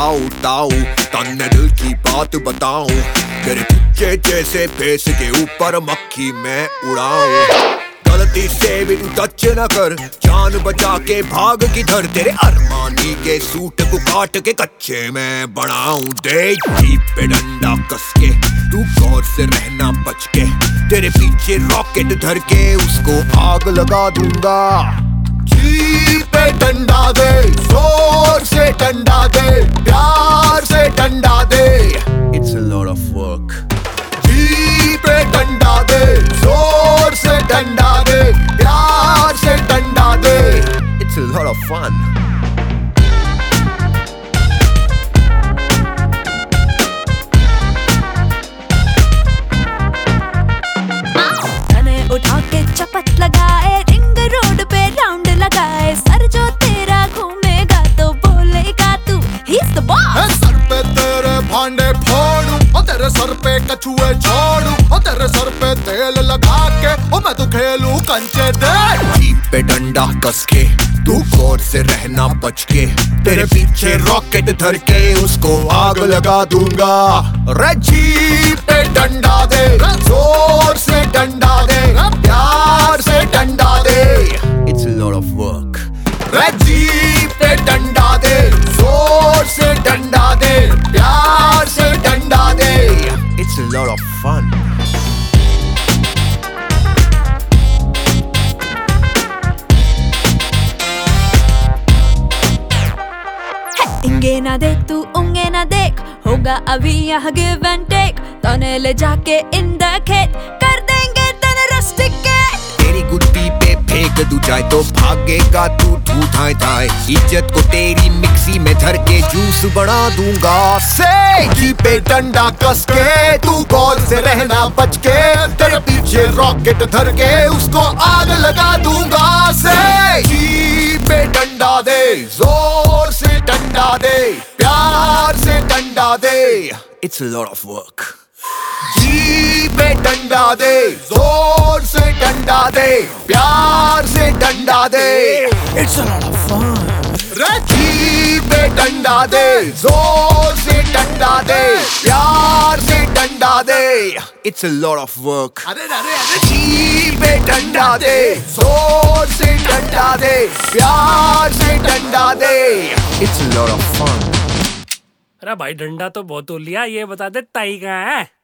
ताऊ ताऊ, तन्ने दिल की बात बताऊं, तेरे पीछे जैसे फेस के ऊपर मक्खी मैं उड़ाऊं। गलती से भी तू टच न कर, जान बचा के भाग किधर, तेरे अरमानी के सूट को काट के कच्चे मैं बनाऊं। दे जीप पे डंडा कस के, तू गौर से रहना बच के, तेरे पीछे रॉकेट धर के उसको आग लगा दूंगा। जीप पे डंडा दे, जोर से डंडा दे, प्यार से डंडा दे, It's a lot of work। Jeep पे डंडा दे, जोर से डंडा दे, प्यार से डंडा दे, It's a lot of fun। तने उठा के चपत लगाए, रिंग रोड पे राउंड लगाए, सर जो तेरा घूमेगा तो बोलेगा तू He's the boss। सर पे तेरे भांडे फोड़ूं, और तेरे सर पे कछुए छोड़ूं, और तेरे सर पे तेल लगा के और मैं तो खेलूं कंचे दे। जीप पे डंडा कस के, तू गौर से रहना बच के, तेरे पीछे रॉकेट धर के उसको आग लगा दूंगा। रे जीप पे डंडा दे, जोर से डंडा दे, प्यार से डंडा दे, It's a lot of work। रे जीप पे डंडा दे, जोर से डंडा दे, प्यार से डंडा दे, It's a lot of fun। इंगे ना दे तू उंगे ना देख, होगा अभी यहाँ गिव एंड टेक, तने ले जाके इन द खेत कर देंगे तने रस्टिकेट। तेरी गुड्डी पे फेंक दूं चाहे तो भागेगा तू तू थाए थाए, इज्जत को तेरी मिक्सी में धर के जूस बना दूंगा। से जीप पे डंडा कस के, तू गौर से रहना बच के, तेरे पीछे रॉकेट धर के उसको आग लगा दूंगा। से जीप पे डंडा दे, जोर से डंडा दे, प्यार से डंडा दे, It's a lot of work। Jeep पे डंडा दे, जोर से डंडा दे, प्यार से डंडा दे, It's a lot of fun। रे जीप पे डंडा दे, जोर से डंडा दे, प्यार से डंडा दे, It's a lot of work। अरे अरे अरे जीप पे डंडा दे, जोर से डंडा दे, प्यार से डंडा दे, It's a lot of fun। अरे भाई डंडा तो बहुत हो लिया, ये बता दे ताई कहाँ है?